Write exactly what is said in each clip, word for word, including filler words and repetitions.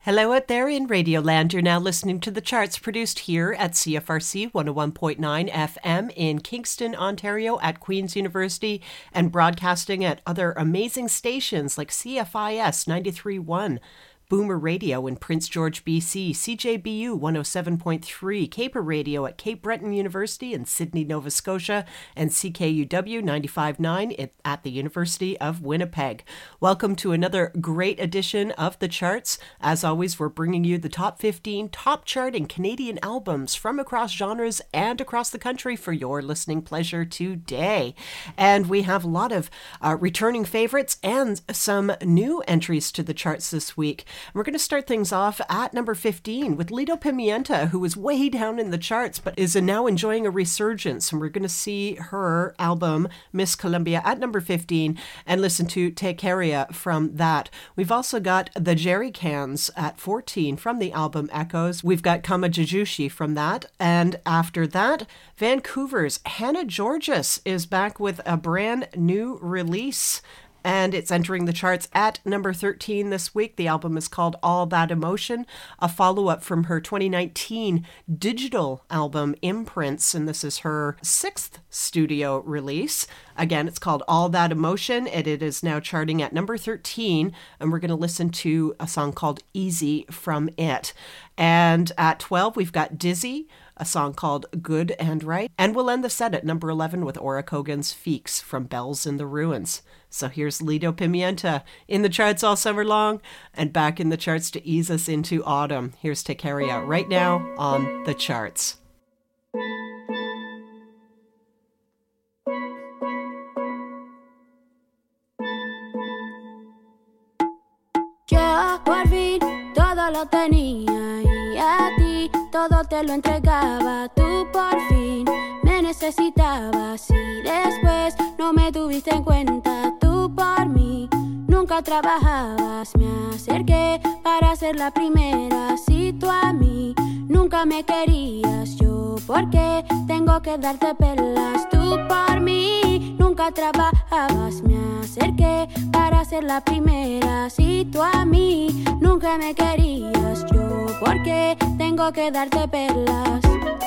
Hello out there in Radioland. You're now listening to the charts produced here at C F R C one oh one point nine F M in Kingston, Ontario at Queen's University, and broadcasting at other amazing stations like C F I S ninety-three point one, Boomer Radio in Prince George, B C, C J B U one oh seven point three, Caper Radio at Cape Breton University in Sydney, Nova Scotia, and C K U W ninety-five point nine at the University of Winnipeg. Welcome to another great edition of The Charts. As always, we're bringing you the top fifteen top charting Canadian albums from across genres and across the country for your listening pleasure today. And we have a lot of uh, returning favorites and some new entries to the charts this week. We're going to start things off at number fifteen with Lido Pimienta, who was way down in the charts but is now enjoying a resurgence. And we're going to see her album, Miss Columbia, at number fifteen and listen to Tekeria from that. We've also got the Jerry Cans at fourteen from the album Echoes. We've got Kama Jajushi from that. And after that, Vancouver's Hannah Georges is back with a brand new release. And it's entering the charts at number thirteen this week. The album is called All That Emotion, a follow-up from her twenty nineteen digital album Imprints, and this is her sixth studio release. Again, it's called All That Emotion, and it is now charting at number thirteen, and we're going to listen to a song called Easy from it. And at twelve, we've got Dizzy, a song called Good and Right. And we'll end the set at number eleven with Ora Kogan's Feeks from Bells in the Ruins. So here's Lido Pimienta in the charts all summer long and back in the charts to ease us into autumn. Here's Tekeria right now on the charts. Yo por fin todo lo tenía y a ti todo te lo entregaba. Tú por fin me necesitabas y después no me tuviste en cuenta. Tú por mí nunca trabajabas. Me acerqué para ser la primera. Si tú a mí nunca me querías, yo por qué tengo que darte pelas. Tú por mí nunca trabajabas. Me acerqué para ser la primera. Si tú a mí nunca me querías, yo por qué tengo que darte perlas.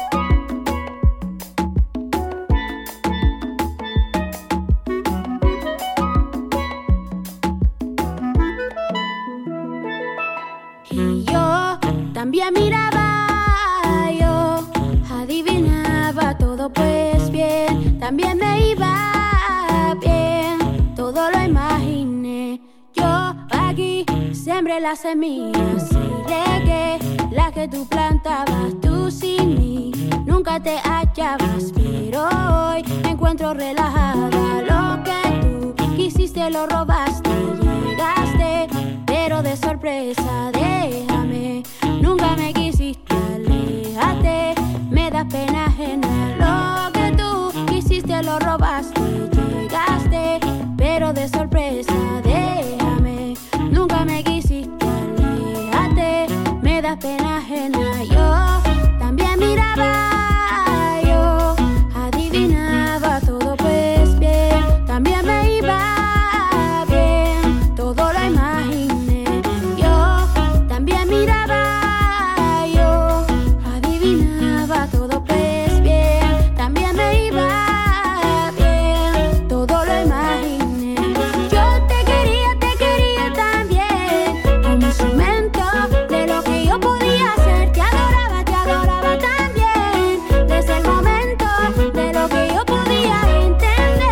Y yo también miraba, yo adivinaba todo pues bien, también me iba bien, todo lo imaginé. Yo aquí sembré las semillas y regué las que tú plantabas. Tú sin mí nunca te hallabas, pero hoy me encuentro relajada. Lo que tú quisiste lo robaste, llegaste, pero de sorpresa. Déjame, nunca me quisiste, aléjate, me da pena ajena. Lo que tú quisiste lo robaste, llegaste, pero de sorpresa. Déjame, nunca me quisiste, aléjate, me da pena ajena. Yo también miraba, yo adivinaba todo pues bien, también me iba bien, todo lo imaginé. Yo también miraba, yo adivinaba todo pues bien, también me iba bien, todo lo imaginé. Yo te quería, te quería también, como instrumento de lo que yo podía hacer. Te adoraba, te adoraba también, desde el momento de lo que yo podía entender.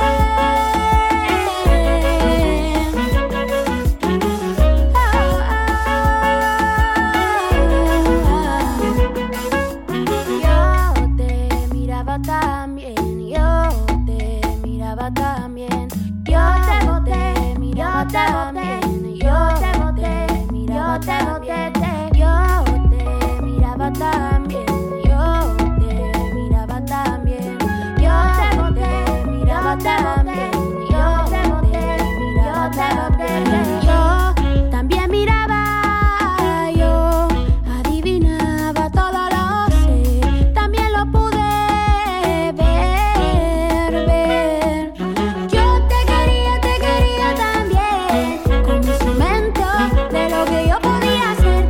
Yo te miraba también, yo te miraba también, yo te boté, miraba también, yo te boté, miraba también, yo te miraba también, yo te miraba también, yo te boté, miraba también, yo te boté, miraba también. Yo también miraba, yo adivinaba todo lo sé, también lo pude ver, ver. Yo te quería, te quería también, como instrumento de lo que yo podía hacer.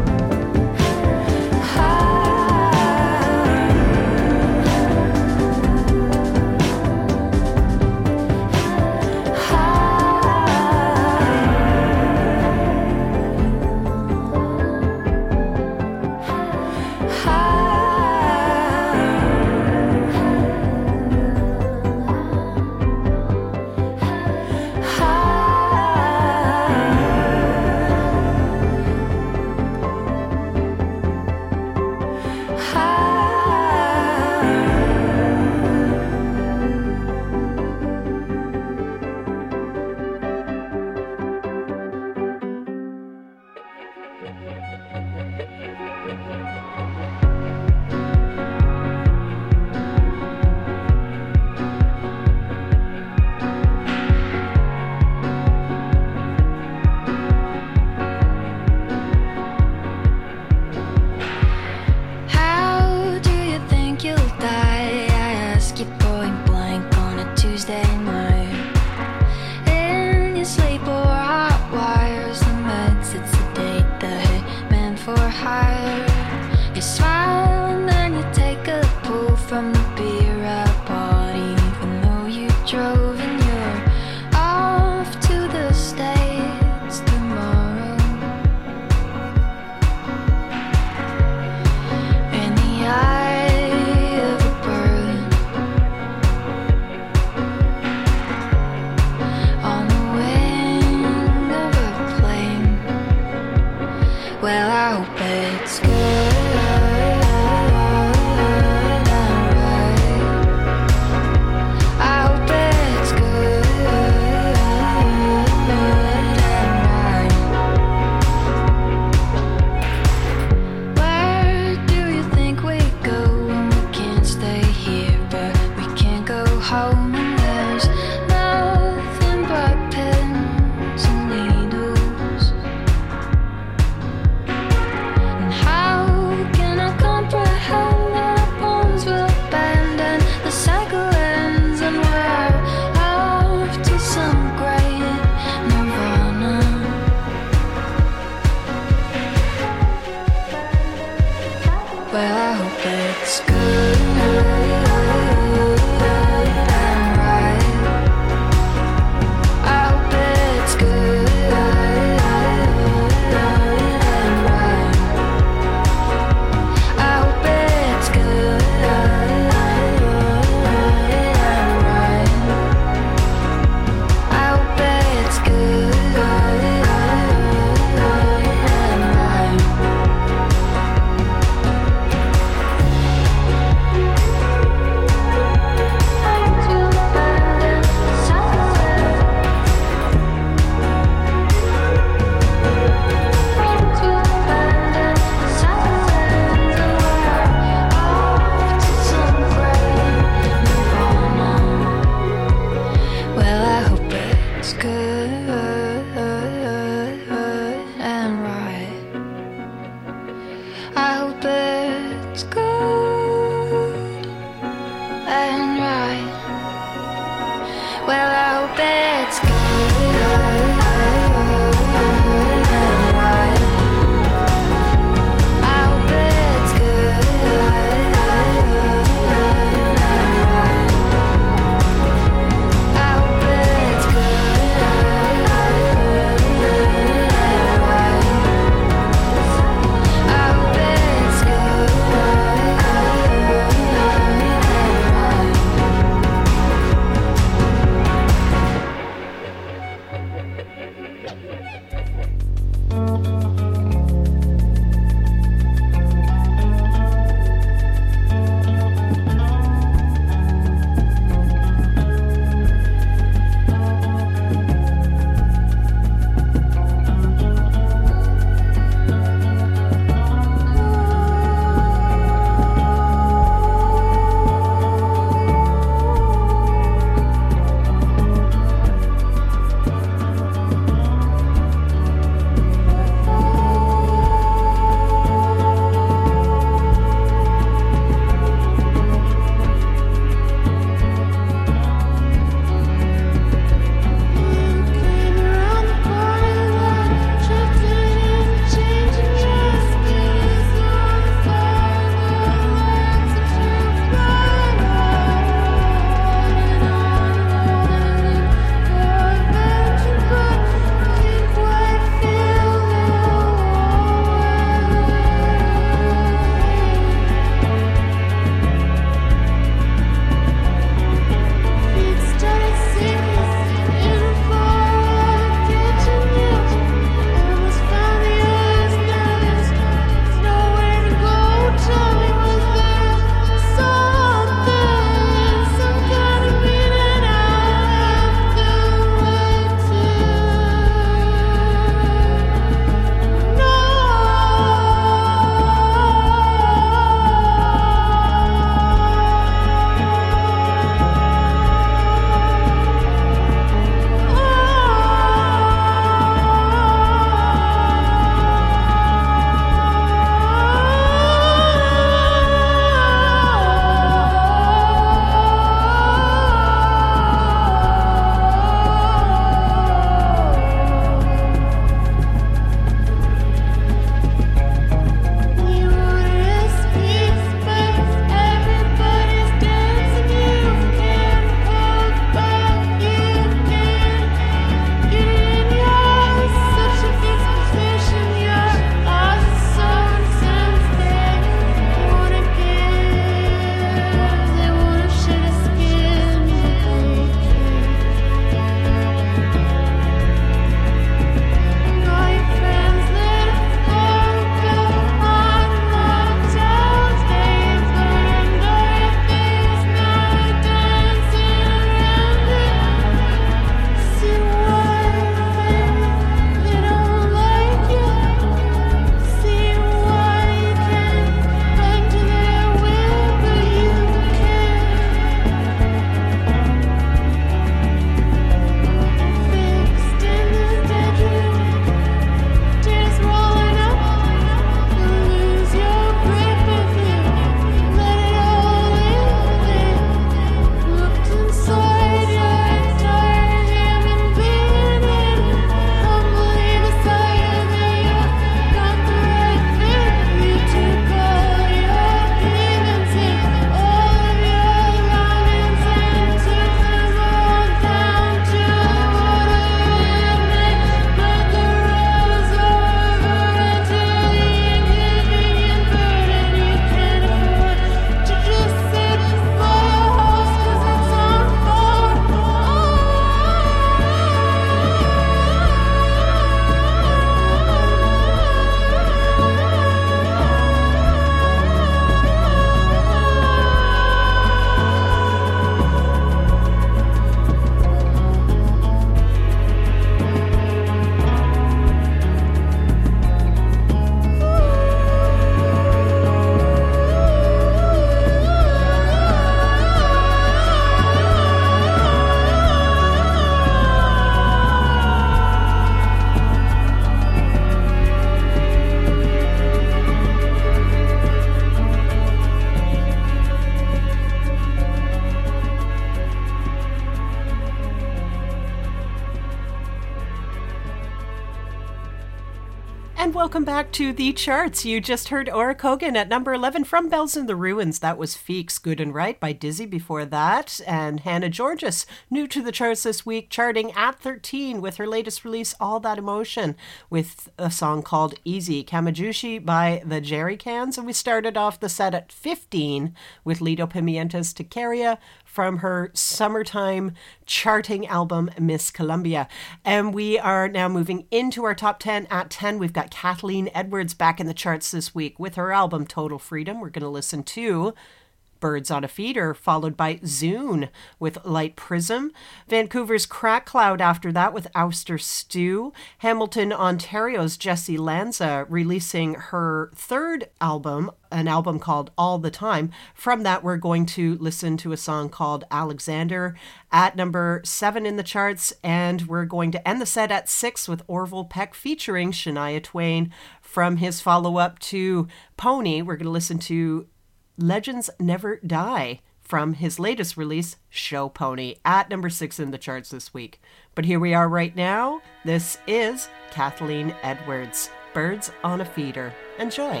And welcome back to the charts. You just heard Ora Kogan at number eleven from Bells in the Ruins. That was Feeks, Good and Right by Dizzy before that. And Hannah Georges, new to the charts this week, charting at thirteen with her latest release, All That Emotion, with a song called Easy. Kamajushi by the Jerry Cans. And we started off the set at fifteen with Lido Pimienta's Tequeria from her summertime charting album, Miss Columbia. And we are now moving into our top ten. At ten, we've got Kathleen Edwards back in the charts this week with her album Total Freedom. We're going to listen to Birds on a Feeder, followed by Zune with Light Prism. Vancouver's Crack Cloud after that with Ouster Stew. Hamilton, Ontario's Jessie Lanza releasing her third album, an album called All the Time. From that, we're going to listen to a song called Alexander at number seven in the charts. And we're going to end the set at six with Orville Peck featuring Shania Twain. From his follow-up to Pony, we're going to listen to Legends Never Die from his latest release, Show Pony, at number six in the charts this week. But here we are right now. This is Kathleen Edwards, Birds on a Feeder. Enjoy.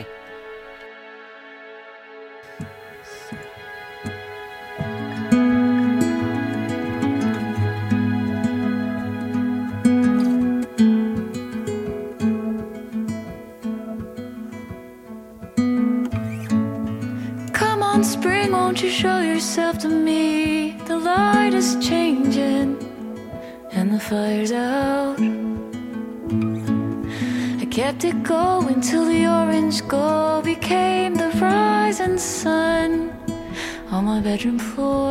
Spring, won't you show yourself to me? The light is changing and the fire's out. I kept it going till the orange glow became the rising sun on my bedroom floor.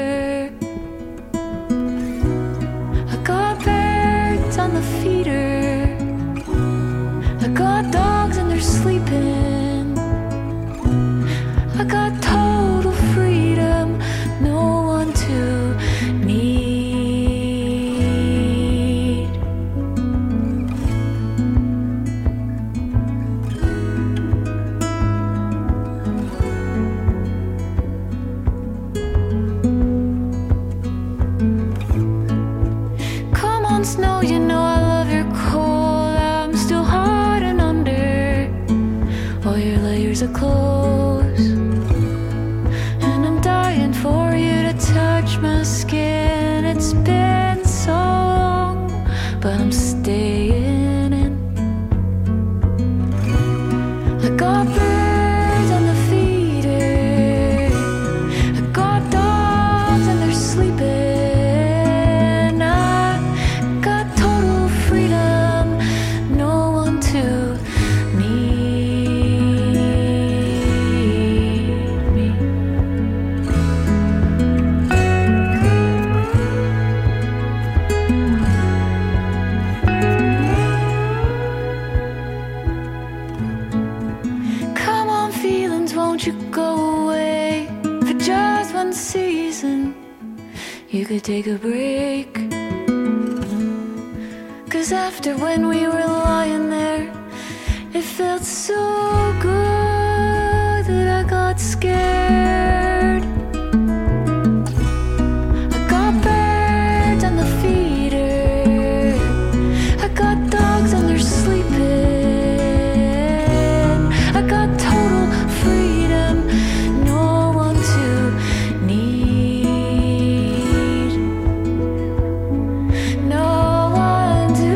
I got birds on the feeder, I got dogs and they're sleeping, I got total freedom, no one to need. Come on, snow, you know I love your cold. I'm still hot and under all your layers of clothes. For you to touch my skin, it's been so long, but I'm staying in. I got birds on the feeder, I got dogs and they're sleeping, I got total freedom, no one to need me. Won't you go away for just one season? You could take a break. Cause after when we were lying there, it felt so good that I got scared. I got birds on the feeder, I got dogs and they're sleeping, I got total freedom, no one to need, no one to.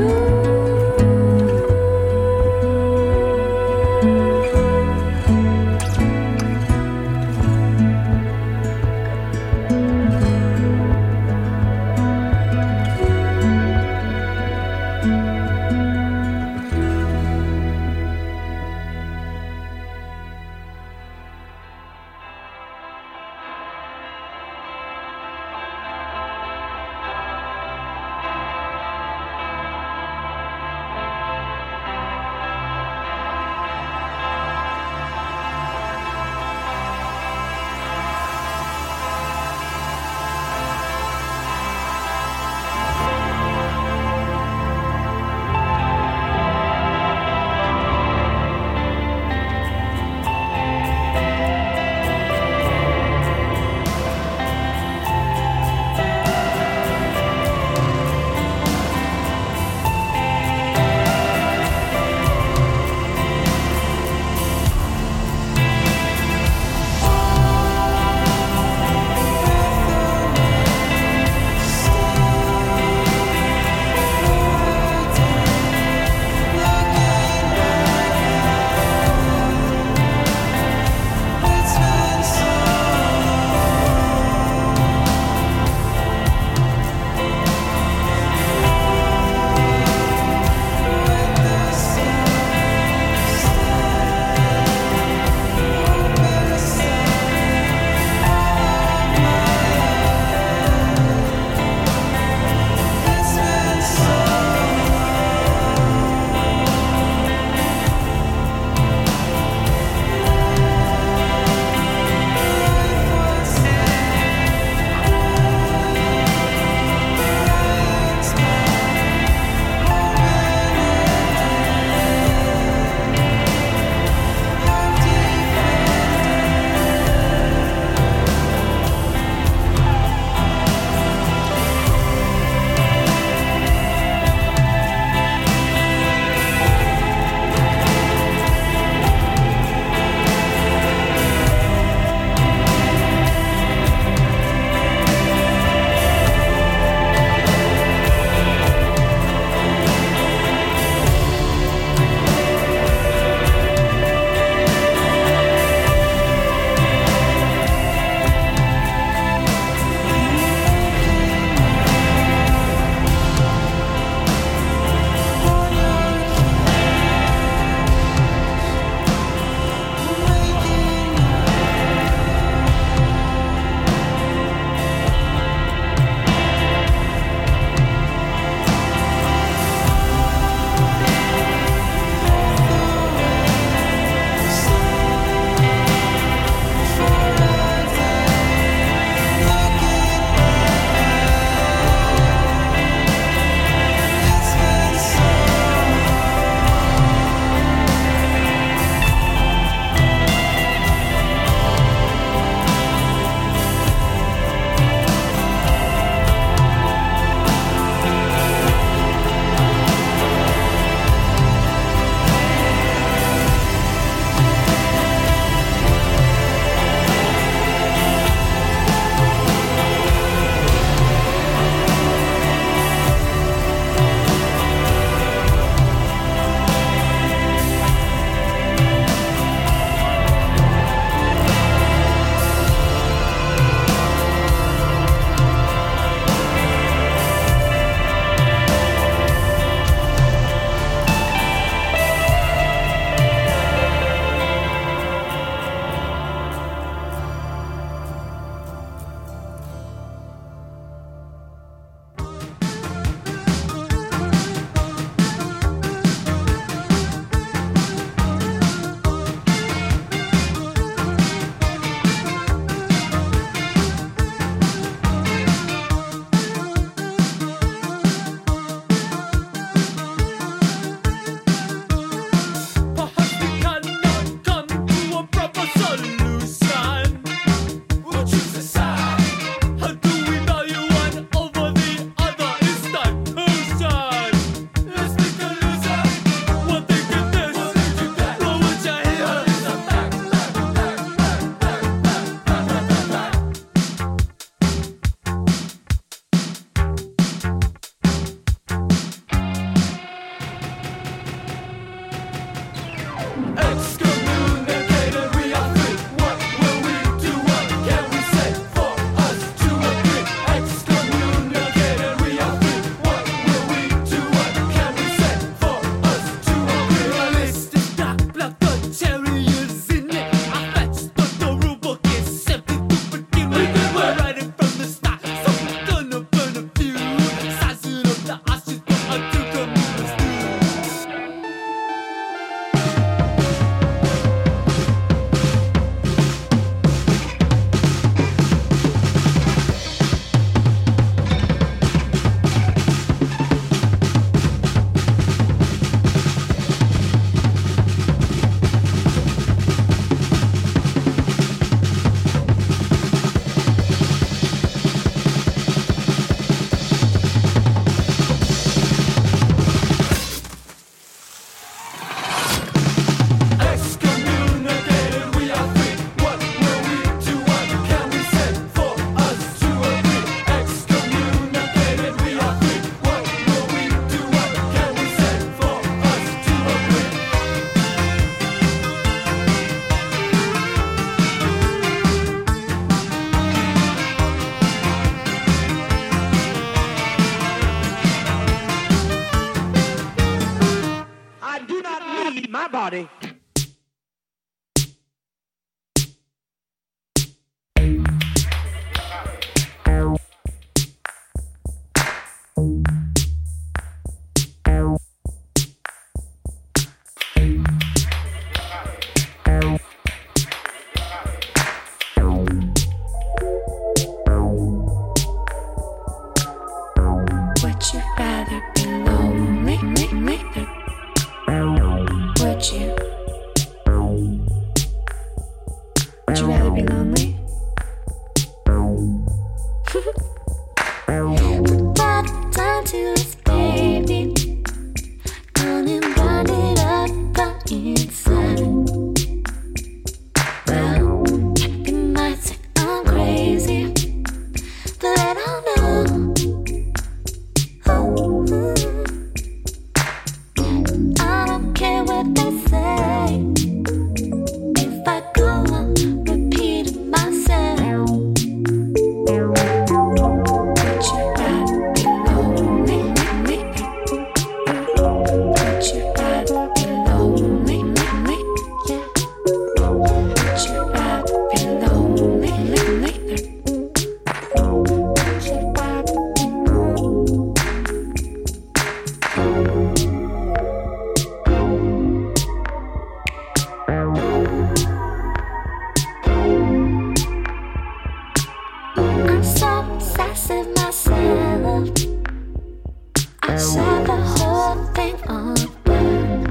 fixing myself. I set the whole thing on fire.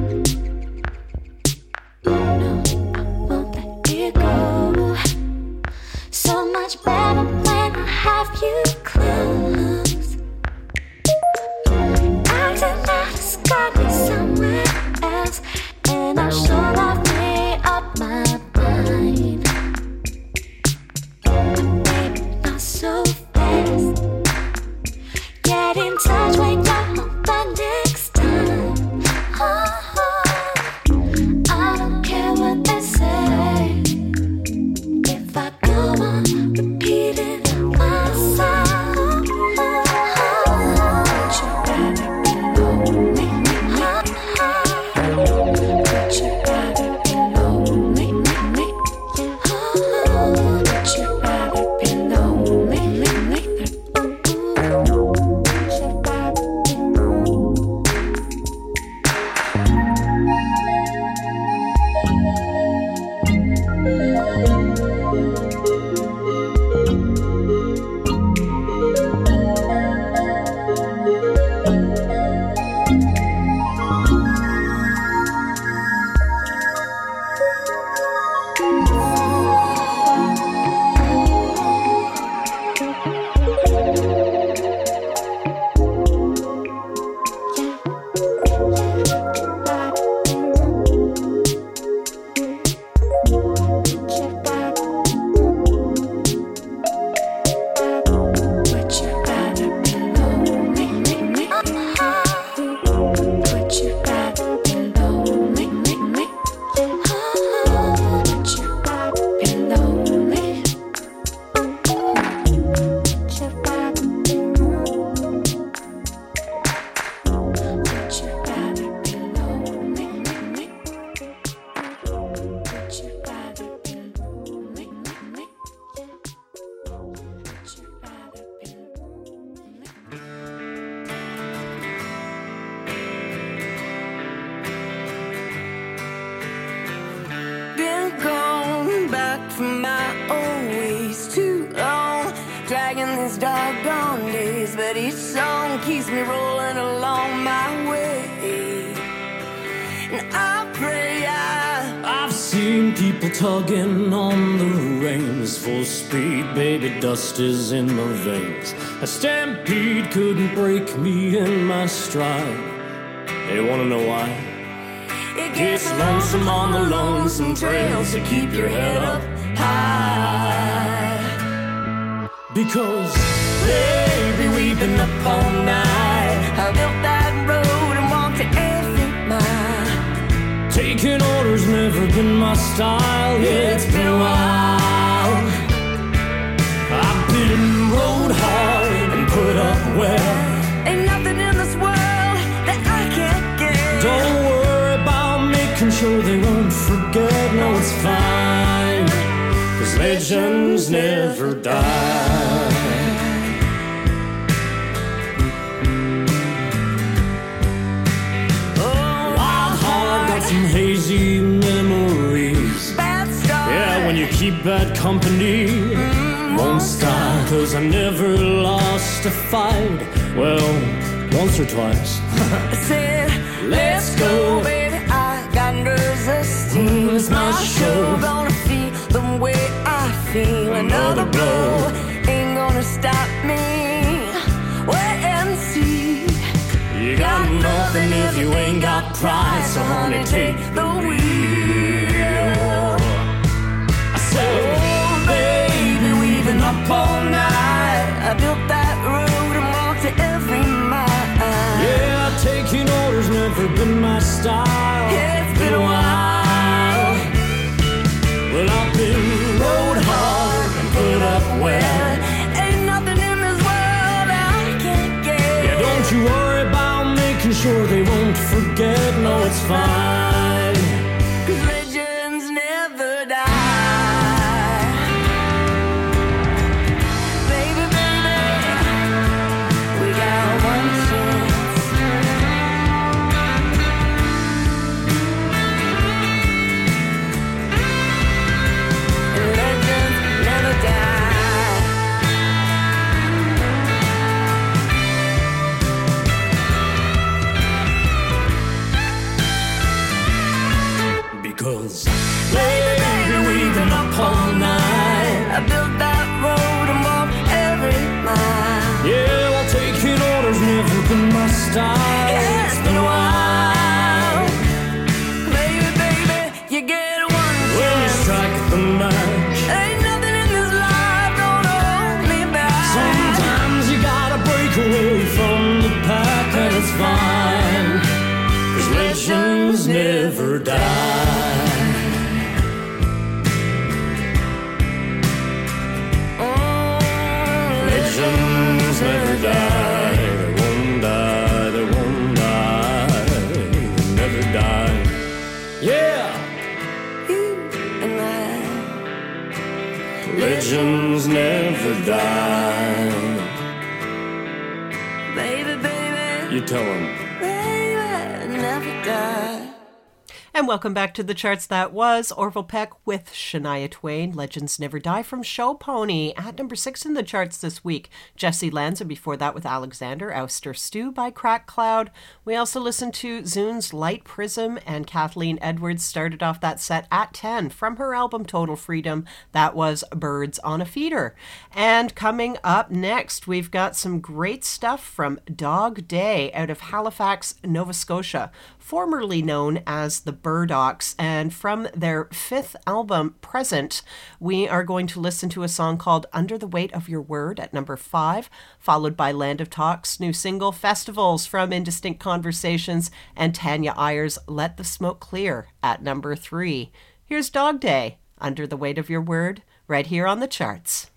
No, I won't let it go. So much better when I have you close. Acting out has got me somewhere else, and I'm sure I've made up my mind. But baby, not so fast. Get in touch when you're home the next time. Oh, I don't care what they say. If I go on repeating myself, would you rather be lonely? Would you rather be lonely? Would you rather be lonely? Tugging on the reins, full speed, baby, dust is in my veins. A stampede couldn't break me in my stride. Hey, wanna know why? It gets lonesome on the lonesome trail, so keep your head up high. Because, baby, we've been up all night. I built that road and walked every mile. Taking orders never been my style. Yeah, it's been a while. I've been rode hard and put up well. Ain't nothing in this world that I can't get. Don't worry about making sure they won't forget. No, it's fine, 'cause legends never die. Some hazy memories. Bad start. Yeah, when you keep bad company, mm, won't stop. 'Cause I never lost a fight. Well, once or twice. I said, let's go, baby. I got nerves of steel. It's my show. Gonna feel the way I feel. Another blow ain't gonna stop me. Wait and see. You got nothing if you ain't got pride, so honey, take the wheel. I said, oh, baby, we've been up all night. I built that road and walked to every mile. Yeah, taking orders never been my style. Yeah, it's been a while. Well, I've been rode hard and put up well. Ain't nothing in this world I can't get. Yeah, don't you worry about sure they won't forget. No, it's fine, 'cause legends never die. Baby, baby, we got one chance. And legends never die. last time. Yeah, it's been a while. Baby, baby, you get one When you chance. strike the match, Ain't nothing in this life gonna hold me back. sometimes you gotta break away from the pack, and it's fine, 'cause legends never die. Legends never die. They won't die, they won't die, they never die. Yeah! You and I, Legends never die. baby, baby, You tell them. baby, never die. And welcome back to the charts. That was Orville Peck with Shania Twain, Legends Never Die from Show Pony. At number six in the charts this week, Jesse Lanza before that with Alexander, Ouster Stew by Crack Cloud. We also listened to Zune's Light Prism, and Kathleen Edwards started off that set at ten from her album Total Freedom. That was Birds on a Feeder. And coming up next, we've got some great stuff from Dog Day out of Halifax, Nova Scotia, formerly known as the Burdocks, and from their fifth album, Present, we are going to listen to a song called Under the Weight of Your Word at number five, followed by Land of Talk's new single, Festivals, from Indistinct Conversations, and Tanya Ayer's Let the Smoke Clear at number three. Here's Dog Day, Under the Weight of Your Word, right here on the charts.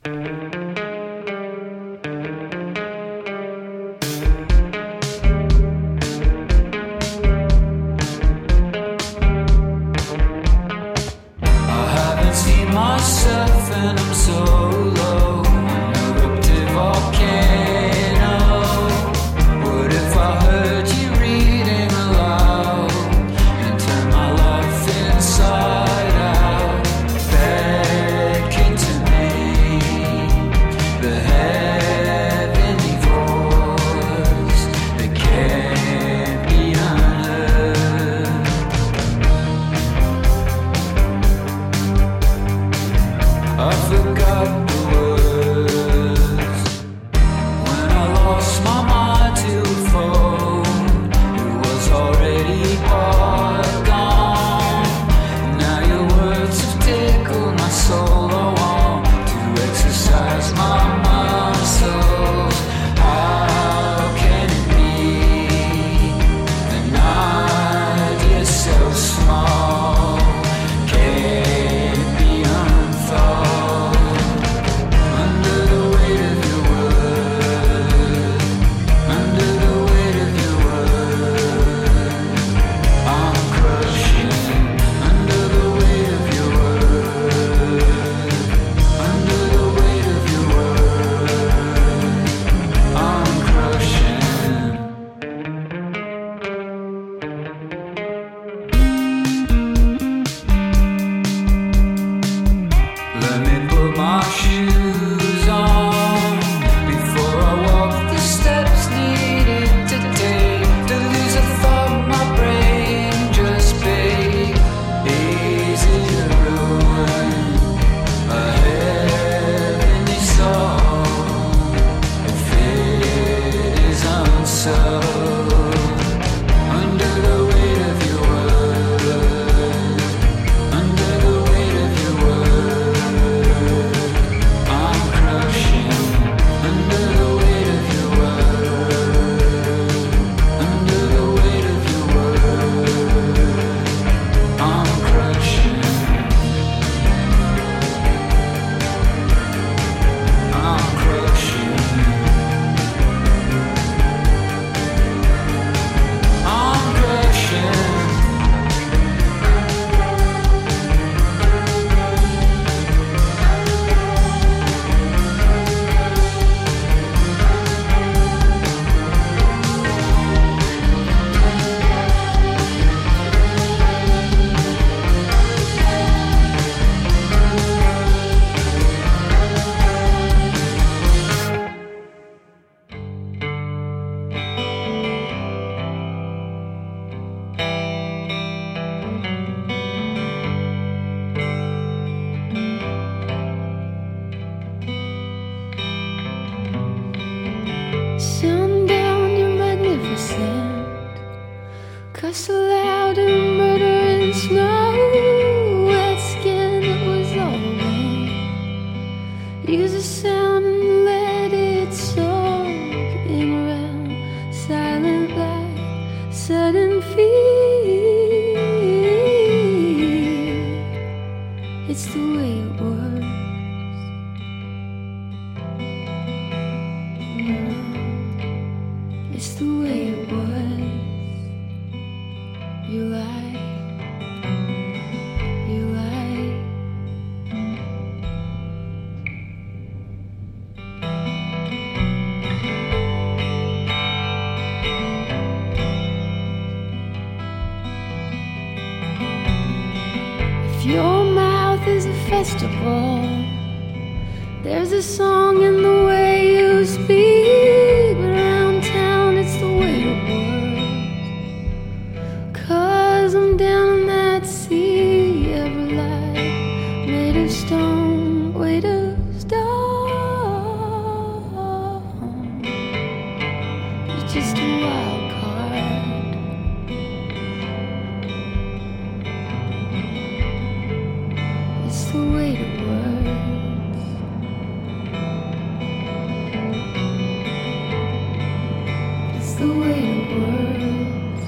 Myself and I'm so low, an eruptive volcano. What if I heard you reading aloud and turn my life inside out? Back into me, the heavenly voice that can't be unheard. I forgot the words when I lost my mind to a phone. It was already all gone. Now your words have tickled my soul. I want to exercise my muscles. How can it be? An idea so small can't be unthought. Under the weight of your word, under the weight of your word, I'm crushing. Under the weight of your word, under the weight of your word, I'm crushing. Let me put my shoes on before I walk the steps needed to take to lose a thought. My brain just fade, easy to ruin. A heavenly song, if it is unsolved. Under the weight of your word, under the weight of your word, I'm crushing. Under the weight of your word, under the weight of your word, I'm crushing. I'm crushing. I'm crushing. Sound down your magnificence. best of all. There's a song in the way you speak, but around town it's the weight of words. Cause I'm down in that sea, every light made of stone, weight of stone. It's just a wild card. It's the weight of words. It's the weight of words.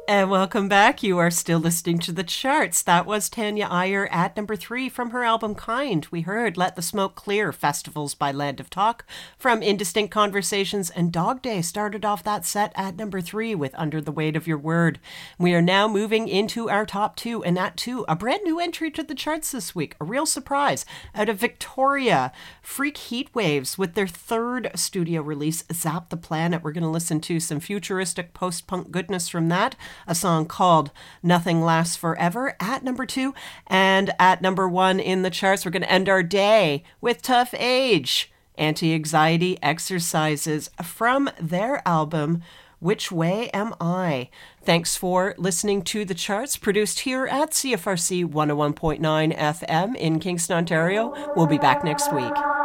And welcome back. You are still listening to The Charts. That was Tanya Iyer at number three from her album Kind. We heard Let the Smoke Clear, Festivals by Land of Talk from Indistinct Conversations, and Dog Day started off that set at number three with Under the Weight of Your Word. We are now moving into our top two, and at two, a brand new entry to the charts this week. A real surprise out of Victoria. Freak Heat Waves with their third studio release, Zap the Planet. We're going to listen to some futuristic post-punk goodness from that. A song called Nothing Lasts Forever at number two. And at number one in the charts, we're going to end our day with Tough Age, Anti-Anxiety Exercises from their album, Which Way Am I? Thanks for listening to The Charts, produced here at C F R C one oh one point nine F M in Kingston, Ontario. We'll be back next week.